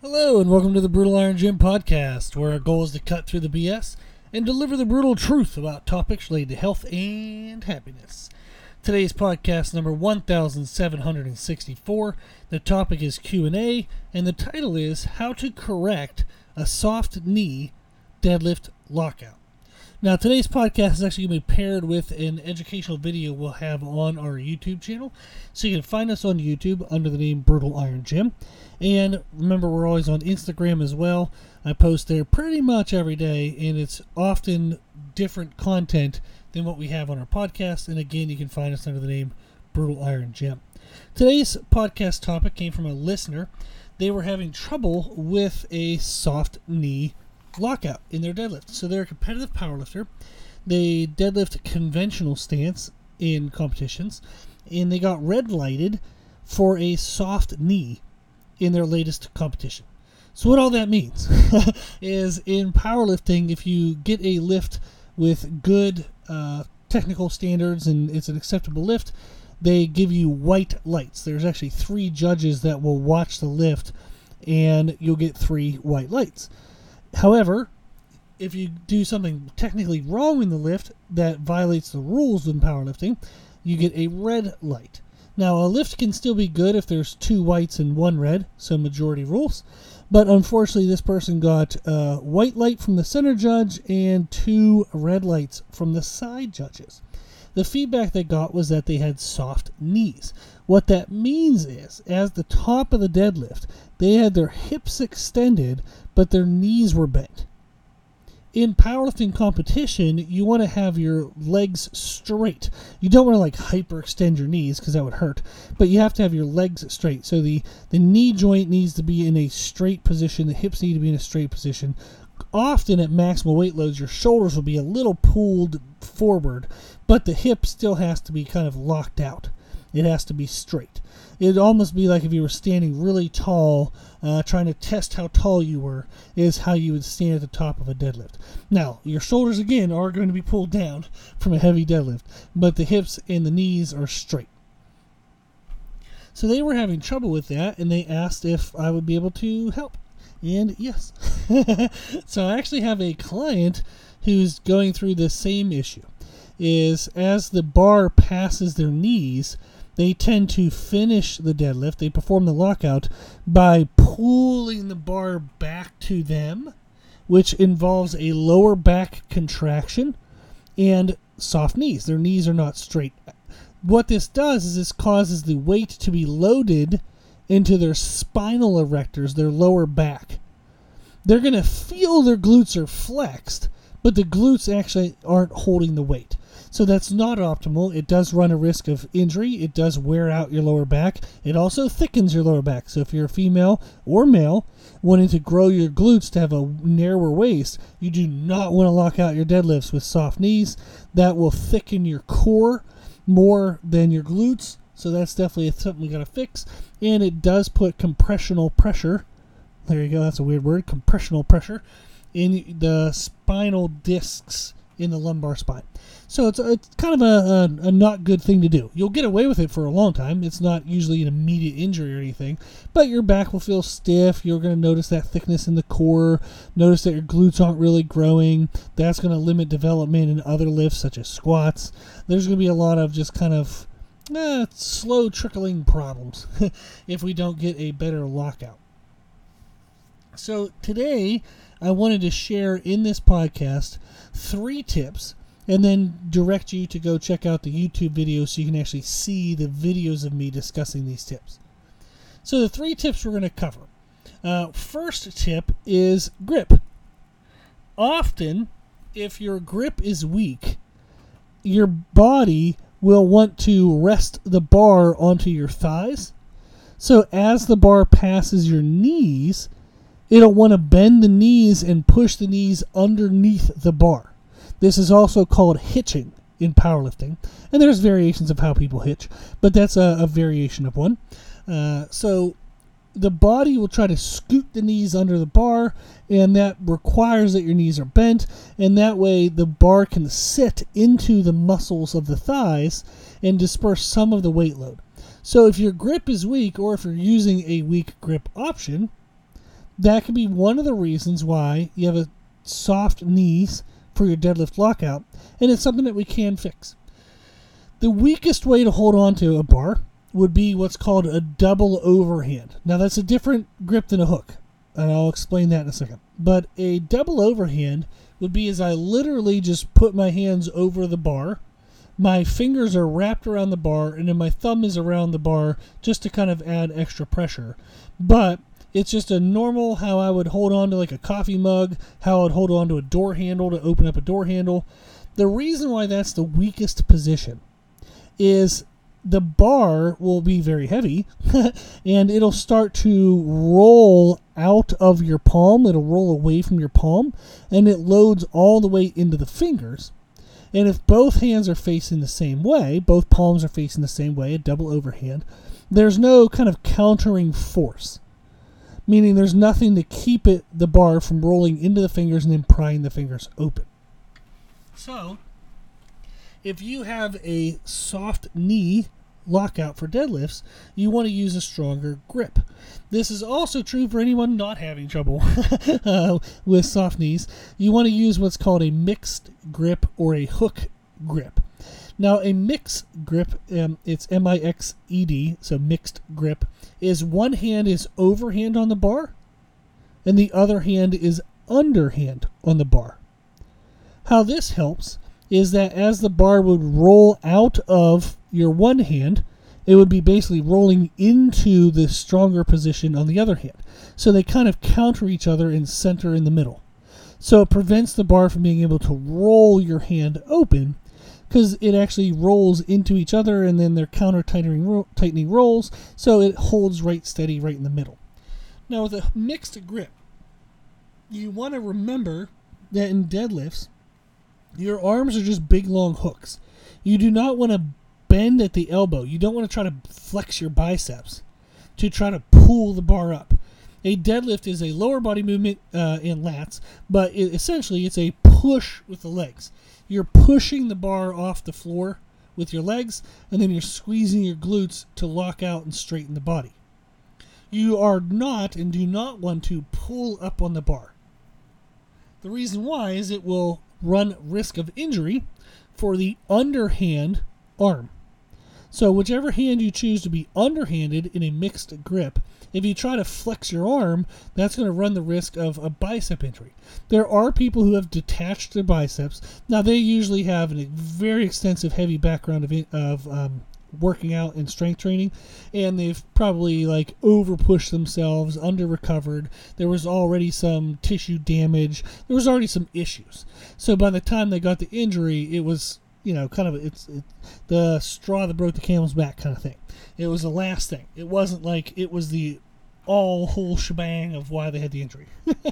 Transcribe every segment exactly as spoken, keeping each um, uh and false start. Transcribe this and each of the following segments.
Hello and welcome to the Brutal Iron Gym podcast, where our goal is to cut through the B S and deliver the brutal truth about topics related to health and happiness. Today's podcast number one thousand seven hundred sixty-four. The topic is Q and A, and the title is How to Correct a Soft Knee Deadlift Lockout. Now, today's podcast is actually going to be paired with an educational video we'll have on our YouTube channel. So you can find us on YouTube under the name Brutal Iron Gym. And remember, we're always on Instagram as well. I post there pretty much every day, and it's often different content than what we have on our podcast. And again, you can find us under the name Brutal Iron Gym. Today's podcast topic came from a listener. They were having trouble with a soft knee lockout in their deadlift. So they're a competitive powerlifter. They deadlift conventional stance in competitions, and they got red lighted for a soft knee in their latest competition. So what all that means is in powerlifting, if you get a lift with good uh, technical standards and it's an acceptable lift, they give you white lights. There's actually three judges that will watch the lift, and you'll get three white lights. However, if you do something technically wrong in the lift that violates the rules in powerlifting, you get a red light. Now, a lift can still be good if there's two whites and one red, so majority rules. But unfortunately, this person got a white light from the center judge and two red lights from the side judges. The feedback they got was that they had soft knees. What that means is, as the top of the deadlift, they had their hips extended, but their knees were bent. In powerlifting competition, you want to have your legs straight. You don't want to like hyperextend your knees because that would hurt, but you have to have your legs straight. So the, the knee joint needs to be in a straight position. The hips need to be in a straight position. Often at maximal weight loads, your shoulders will be a little pulled forward, but the hip still has to be kind of locked out. It has to be straight. It'd almost be like if you were standing really tall, uh, trying to test how tall you were, is how you would stand at the top of a deadlift. Now, your shoulders, again, are going to be pulled down from a heavy deadlift, but the hips and the knees are straight. So they were having trouble with that, and they asked if I would be able to help. And yes. So I actually have a client who's going through the same issue. Is as the bar passes their knees, they tend to finish the deadlift. They perform the lockout by pulling the bar back to them, which involves a lower back contraction and soft knees. Their knees are not straight. What this does is this causes the weight to be loaded into their spinal erectors, their lower back. They're going to feel their glutes are flexed, but the glutes actually aren't holding the weight. So that's not optimal. It does run a risk of injury. It does wear out your lower back. It also thickens your lower back. So if you're a female or male wanting to grow your glutes to have a narrower waist, you do not want to lock out your deadlifts with soft knees. That will thicken your core more than your glutes. So that's definitely something we got to fix. And it does put compressional pressure. There you go. That's a weird word. Compressional pressure in the spinal discs in the lumbar spine. So it's, it's kind of a, a, a not good thing to do. You'll get away with it for a long time. It's not usually an immediate injury or anything, but your back will feel stiff. You're going to notice that thickness in the core, notice that your glutes aren't really growing. That's going to limit development in other lifts such as squats. There's going to be a lot of just kind of eh, slow trickling problems if we don't get a better lockout. So today I wanted to share in this podcast three tips and then direct you to go check out the YouTube video so you can actually see the videos of me discussing these tips. So the three tips we're going to cover. Uh, first tip is grip. Often, if your grip is weak, your body will want to rest the bar onto your thighs. So as the bar passes your knees, it'll want to bend the knees and push the knees underneath the bar. This is also called hitching in powerlifting, and there's variations of how people hitch, but that's a, a variation of one. Uh, so the body will try to scoot the knees under the bar, and that requires that your knees are bent, and that way the bar can sit into the muscles of the thighs and disperse some of the weight load. So if your grip is weak, or if you're using a weak grip option, that could be one of the reasons why you have a soft knees for your deadlift lockout, and it's something that we can fix. The weakest way to hold on to a bar would be what's called a double overhand. Now, that's a different grip than a hook, and I'll explain that in a second. But a double overhand would be as I literally just put my hands over the bar, my fingers are wrapped around the bar, and then my thumb is around the bar just to kind of add extra pressure. But it's just a normal how I would hold on to like a coffee mug, how I would hold on to a door handle to open up a door handle. The reason why that's the weakest position is the bar will be very heavy and it'll start to roll out of your palm. It'll roll away from your palm and it loads all the way into the fingers. And if both hands are facing the same way, both palms are facing the same way, a double overhand, there's no kind of countering force. Meaning there's nothing to keep it, the bar, from rolling into the fingers and then prying the fingers open. So, if you have a soft knee lockout for deadlifts, you want to use a stronger grip. This is also true for anyone not having trouble uh, with soft knees. You want to use what's called a mixed grip or a hook grip. Now, a mixed grip, um, it's M I X E D, so mixed grip, is one hand is overhand on the bar and the other hand is underhand on the bar. How this helps is that as the bar would roll out of your one hand, it would be basically rolling into the stronger position on the other hand. So they kind of counter each other and center in the middle. So it prevents the bar from being able to roll your hand open because it actually rolls into each other and then they're counter tightening, ro- tightening rolls, so it holds right steady right in the middle. Now with a mixed grip, you want to remember that in deadlifts, your arms are just big long hooks. You do not want to bend at the elbow. You don't want to try to flex your biceps to try to pull the bar up. A deadlift is a lower body movement uh, in lats, but it, essentially it's a push with the legs. You're pushing the bar off the floor with your legs, and then you're squeezing your glutes to lock out and straighten the body. You are not and do not want to pull up on the bar. The reason why is it will run risk of injury for the underhand arm. So whichever hand you choose to be underhanded in a mixed grip, if you try to flex your arm, that's going to run the risk of a bicep injury. There are people who have detached their biceps. Now, they usually have a very extensive, heavy background of, of um, working out and strength training, and they've probably like over pushed themselves, under recovered. There was already some tissue damage. There was already some issues. So by the time they got the injury, it was, you know, kind of it's it, the straw that broke the camel's back kind of thing. It was the last thing. It wasn't like it was the all whole shebang of why they had the injury.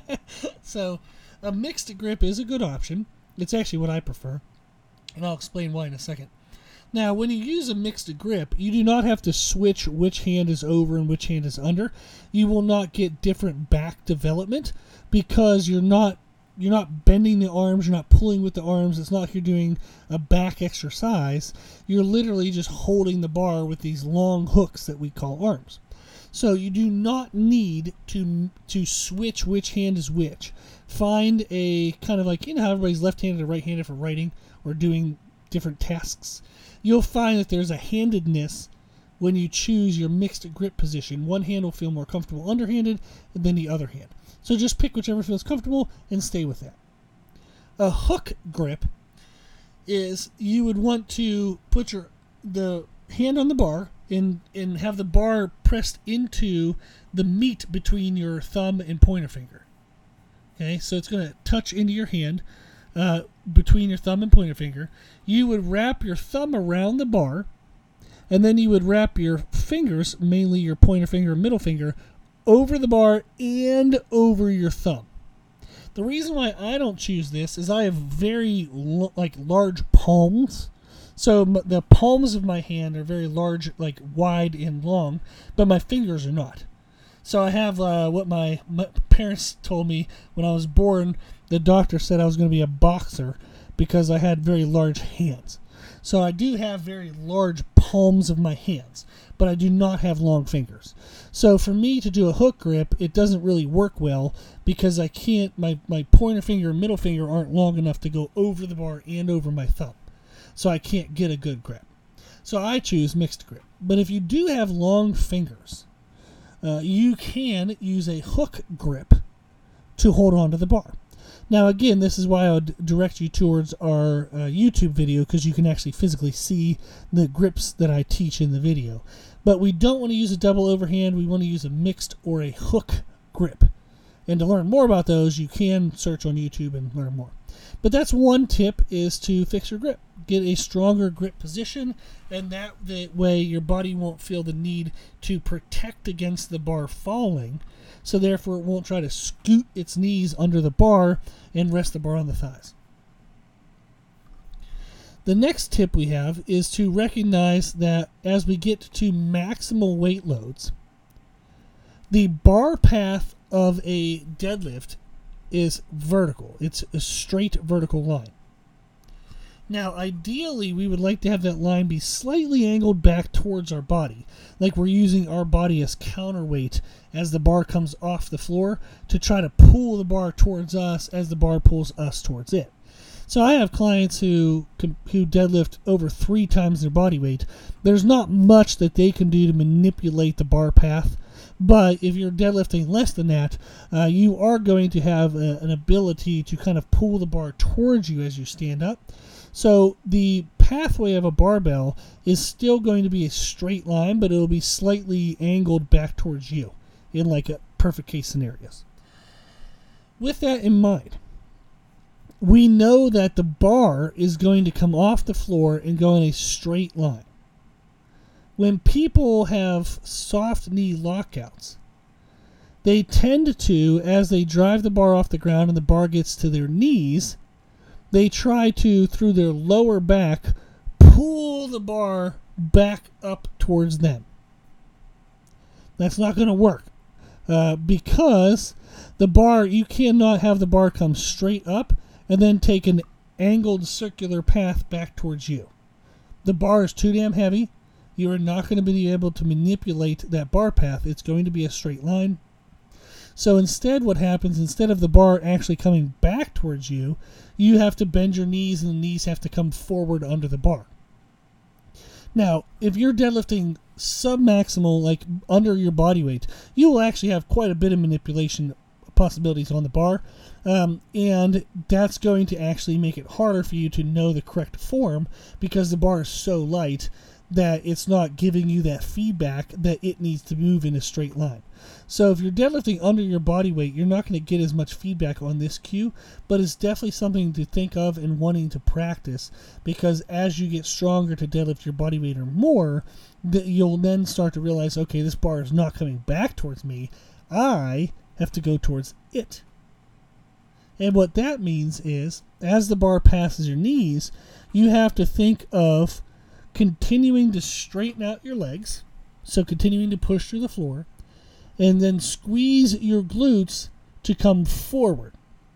So a mixed grip is a good option. It's actually what I prefer, and I'll explain why in a second. Now, when you use a mixed grip, you do not have to switch which hand is over and which hand is under. You will not get different back development because you're not you're not bending the arms, you're not pulling with the arms. It's not like you're doing a back exercise. You're literally just holding the bar with these long hooks that we call arms. So you do not need to to switch which hand is which. Find a kind of like, you know how everybody's left-handed or right-handed for writing or doing different tasks. You'll find that there's a handedness when you choose your mixed grip position. One hand will feel more comfortable underhanded than the other hand. So just pick whichever feels comfortable and stay with that. A hook grip is you would want to put your the hand on the bar and, and have the bar pressed into the meat between your thumb and pointer finger. Okay, so it's going to touch into your hand uh, between your thumb and pointer finger. You would wrap your thumb around the bar, and then you would wrap your fingers, mainly your pointer finger and middle finger, over the bar and over your thumb. The reason why I don't choose this is I have very lo- like large palms. So m- the palms of my hand are very large, like wide and long, but my fingers are not. So I have uh, what my, my parents told me when I was born. The doctor said I was going to be a boxer because I had very large hands. So I do have very large palms of my hands, but I do not have long fingers. So for me to do a hook grip, it doesn't really work well because I can't, my, my pointer finger and middle finger aren't long enough to go over the bar and over my thumb. So I can't get a good grip. So I choose mixed grip. But if you do have long fingers, uh, you can use a hook grip to hold on to the bar. Now, again, this is why I would direct you towards our uh, YouTube video, because you can actually physically see the grips that I teach in the video. But we don't want to use a double overhand. We want to use a mixed or a hook grip. And to learn more about those, you can search on YouTube and learn more. But that's one tip, is to fix your grip. Get a stronger grip position, and that the way your body won't feel the need to protect against the bar falling, so therefore it won't try to scoot its knees under the bar and rest the bar on the thighs. The next tip we have is to recognize that as we get to maximal weight loads, the bar path of a deadlift is vertical. It's a straight vertical line. Now, ideally, we would like to have that line be slightly angled back towards our body, like we're using our body as counterweight as the bar comes off the floor to try to pull the bar towards us as the bar pulls us towards it. So I have clients who who deadlift over three times their body weight. There's not much that they can do to manipulate the bar path, but if you're deadlifting less than that, uh, you are going to have a, an ability to kind of pull the bar towards you as you stand up. So the pathway of a barbell is still going to be a straight line, but it'll be slightly angled back towards you in like a perfect case scenarios. With that in mind, we know that the bar is going to come off the floor and go in a straight line. When people have soft knee lockouts, they tend to, as they drive the bar off the ground and the bar gets to their knees, they try to, through their lower back, pull the bar back up towards them. That's not going to work uh, because the bar, you cannot have the bar come straight up and then take an angled circular path back towards you. The bar is too damn heavy. You are not going to be able to manipulate that bar path. It's going to be a straight line. So instead, what happens, instead of the bar actually coming back towards you, you have to bend your knees and the knees have to come forward under the bar. Now, if you're deadlifting sub-maximal, like under your body weight, you will actually have quite a bit of manipulation possibilities on the bar, um, and that's going to actually make it harder for you to know the correct form because the bar is so light that it's not giving you that feedback that it needs to move in a straight line. So if you're deadlifting under your body weight, you're not going to get as much feedback on this cue, but it's definitely something to think of and wanting to practice, because as you get stronger to deadlift your body weight or more, that you'll then start to realize, okay, this bar is not coming back towards me. I have to go towards it. And what that means is, as the bar passes your knees, you have to think of continuing to straighten out your legs, so continuing to push through the floor, and then squeeze your glutes to come forward.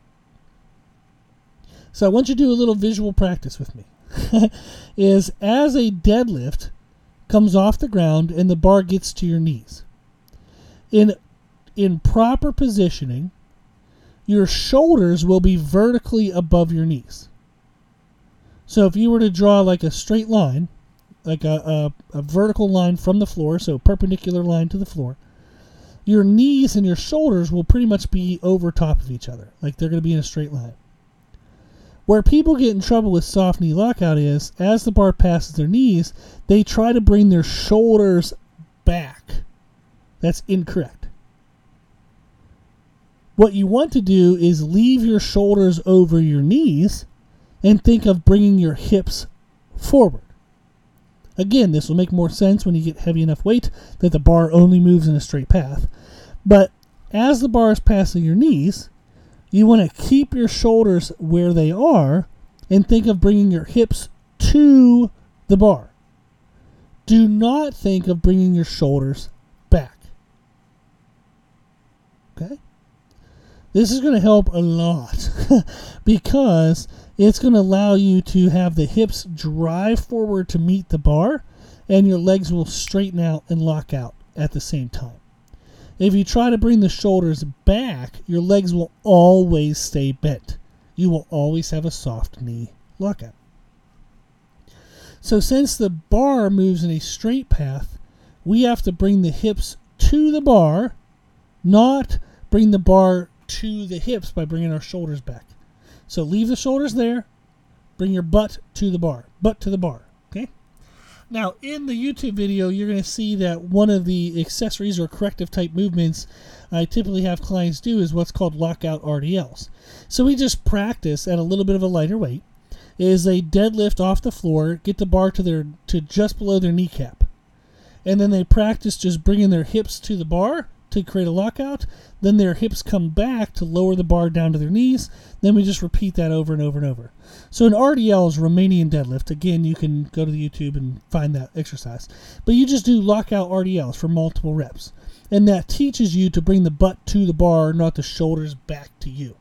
So I want you to do a little visual practice with me. Is as a deadlift comes off the ground and the bar gets to your knees, in in proper positioning, your shoulders will be vertically above your knees. So if you were to draw like a straight line, like a, a, a vertical line from the floor, so perpendicular line to the floor, your knees and your shoulders will pretty much be over top of each other, like they're going to be in a straight line. Where people get in trouble with soft knee lockout is, as the bar passes their knees, they try to bring their shoulders back. That's incorrect. What you want to do is leave your shoulders over your knees and think of bringing your hips forward. Again, this will make more sense when you get heavy enough weight that the bar only moves in a straight path. But as the bar is passing your knees, you want to keep your shoulders where they are and think of bringing your hips to the bar. Do not think of bringing your shoulders back. Okay? This is going to help a lot because it's going to allow you to have the hips drive forward to meet the bar, and your legs will straighten out and lock out at the same time. If you try to bring the shoulders back, your legs will always stay bent. You will always have a soft knee lockout. So since the bar moves in a straight path, we have to bring the hips to the bar, not bring the bar to the hips by bringing our shoulders back. So leave the shoulders there, bring your butt to the bar, butt to the bar, okay? Now, in the YouTube video, you're going to see that one of the accessories or corrective type movements I typically have clients do is what's called lockout R D Ls. So we just practice at a little bit of a lighter weight, is a deadlift off the floor, get the bar to their to just below their kneecap. And then they practice just bringing their hips to the bar to create a lockout. Then their hips come back to lower the bar down to their knees. Then we just repeat that over and over and over. So an R D L is Romanian deadlift. Again, you can go to the YouTube and find that exercise. But you just do lockout R D Ls for multiple reps. And that teaches you to bring the butt to the bar, not the shoulders back to you.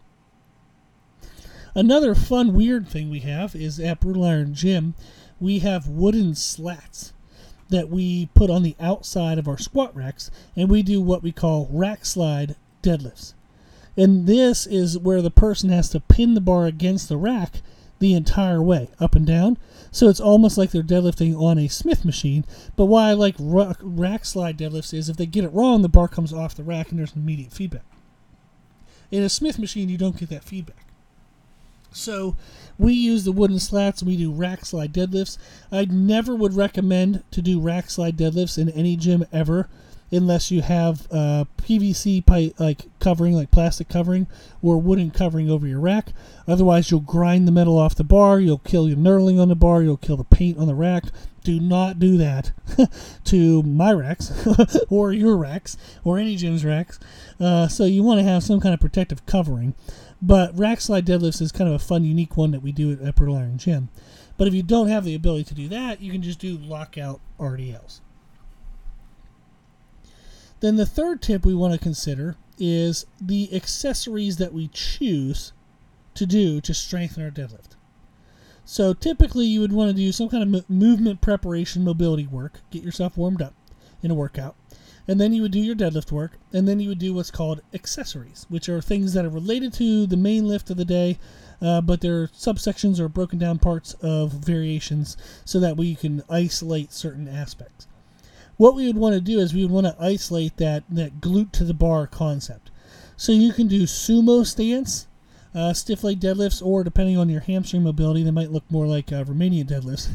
Another fun, weird thing we have is at Brutal Iron Gym, we have wooden slats that we put on the outside of our squat racks, and we do what we call rack slide deadlifts. And this is where the person has to pin the bar against the rack the entire way, up and down. So it's almost like they're deadlifting on a Smith machine. But why I like rack slide deadlifts is if they get it wrong, the bar comes off the rack and there's immediate feedback. In a Smith machine, you don't get that feedback. So we use the wooden slats and we do rack slide deadlifts. I never would recommend to do rack slide deadlifts in any gym ever unless you have uh, P V C pipe like covering, like plastic covering, or wooden covering over your rack. Otherwise, you'll grind the metal off the bar, you'll kill your knurling on the bar, you'll kill the paint on the rack. Do not do that to my racks or your racks or any gym's racks. Uh, so you want to have some kind of protective covering. But rack slide deadlifts is kind of a fun, unique one that we do at Brutal Iron Gym. But if you don't have the ability to do that, you can just do lockout R D Ls. Then the third tip we want to consider is the accessories that we choose to do to strengthen our deadlift. So typically you would want to do some kind of movement preparation, mobility work, get yourself warmed up in a workout. And then you would do your deadlift work, and then you would do what's called accessories, which are things that are related to the main lift of the day, uh, but they're subsections or broken down parts of variations so that we can isolate certain aspects. What we would want to do is we would want to isolate that, that glute to the bar concept. So you can do sumo stance, uh, stiff leg deadlifts, or depending on your hamstring mobility, they might look more like uh, Romanian deadlifts.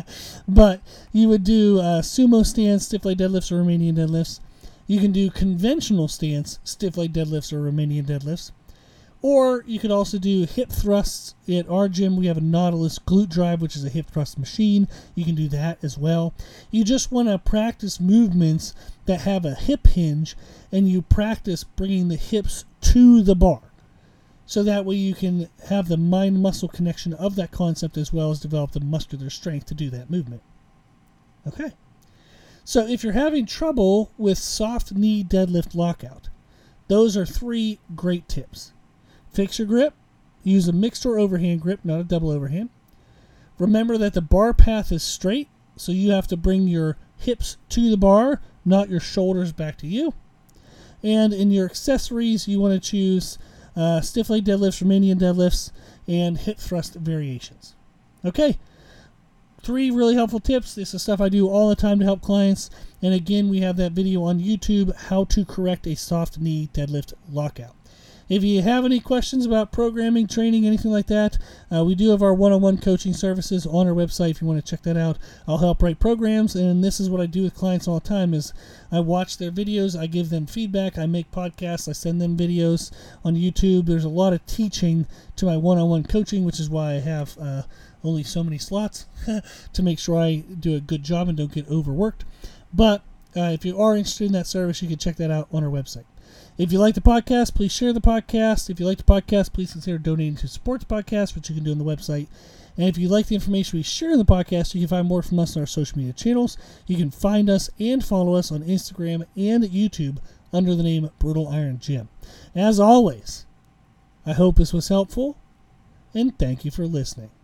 But you would do uh, sumo stance, stiff leg deadlifts, or Romanian deadlifts. You can do conventional stance, stiff leg deadlifts, or Romanian deadlifts. Or you could also do hip thrusts. At our gym, we have a Nautilus glute drive, which is a hip thrust machine. You can do that as well. You just want to practice movements that have a hip hinge, and you practice bringing the hips to the bar. So that way you can have the mind-muscle connection of that concept as well as develop the muscular strength to do that movement. Okay. So if you're having trouble with soft knee deadlift lockout, those are three great tips. Fix your grip. Use a mixed or overhand grip, not a double overhand. Remember that the bar path is straight, so you have to bring your hips to the bar, not your shoulders back to you. And in your accessories, you want to choose uh, stiff leg deadlifts, Romanian deadlifts, and hip thrust variations. Okay, three really helpful tips. This is stuff I do all the time to help clients. And again, we have that video on YouTube, how to correct a soft knee deadlift lockout. If you have any questions about programming, training, anything like that, uh, we do have our one-on-one coaching services on our website if you want to check that out. I'll help write programs, and this is what I do with clients all the time is I watch their videos, I give them feedback, I make podcasts, I send them videos on YouTube. There's a lot of teaching to my one-on-one coaching, which is why I have uh, only so many slots to make sure I do a good job and don't get overworked. But uh, if you are interested in that service, you can check that out on our website. If you like the podcast, please share the podcast. If you like the podcast, please consider donating to support the podcast, which you can do on the website. And if you like the information we share in the podcast, you can find more from us on our social media channels. You can find us and follow us on Instagram and YouTube under the name Brutal Iron Gym. As always, I hope this was helpful. and thank you for listening.